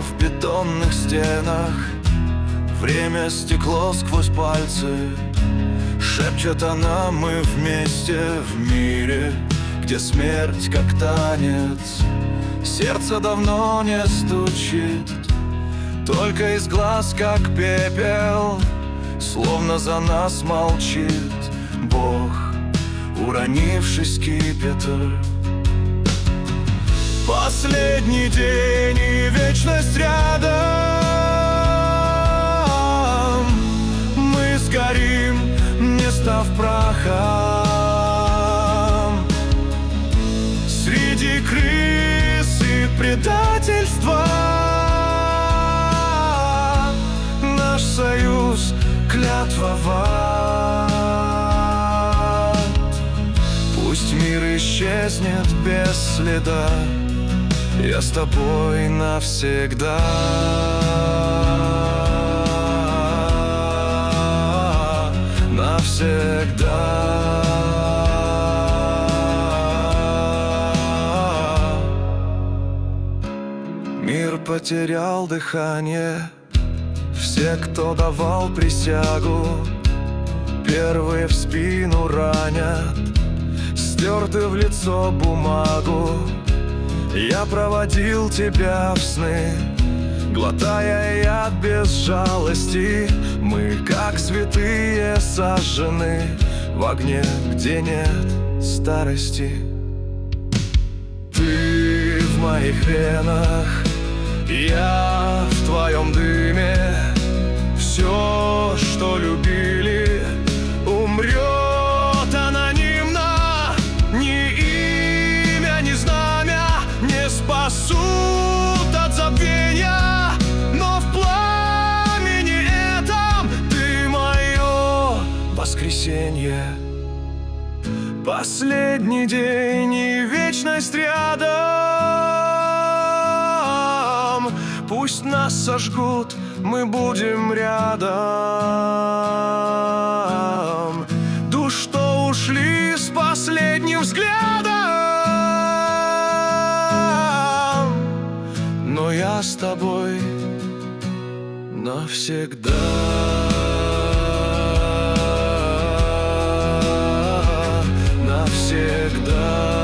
в бетонных стенах. Время стекло сквозь пальцы. Шепчет она: мы вместе в мире, где смерть как танец. Сердце давно не стучит, только из глаз как пепел. Словно за нас молчит Бог, уронивший скипетр. Последний день и вечность рядом. Мы сгорим, не став прахом. Среди крыс и предательства наш союз клятвоват. Пусть мир исчезнет без следа, я с тобой навсегда. Навсегда. Мир потерял дыхание. Все, кто давал присягу, первые в спину ранят, стерты в лицо бумагу. Я проводил тебя в сны, глотая яд без жалости. Мы, как святые, сожжены в огне, где нет старости. Ты в моих венах, я в твоем дыме. Все, что любили, умрет анонимно. Ни имя, ни знамя не спасут от забвения, но в пламени этом ты мое воскресенье. Последний день и вечность рядом. Пусть нас сожгут, мы будем рядом. Душ, что ушли с последним взглядом, но я с тобой навсегда. Навсегда.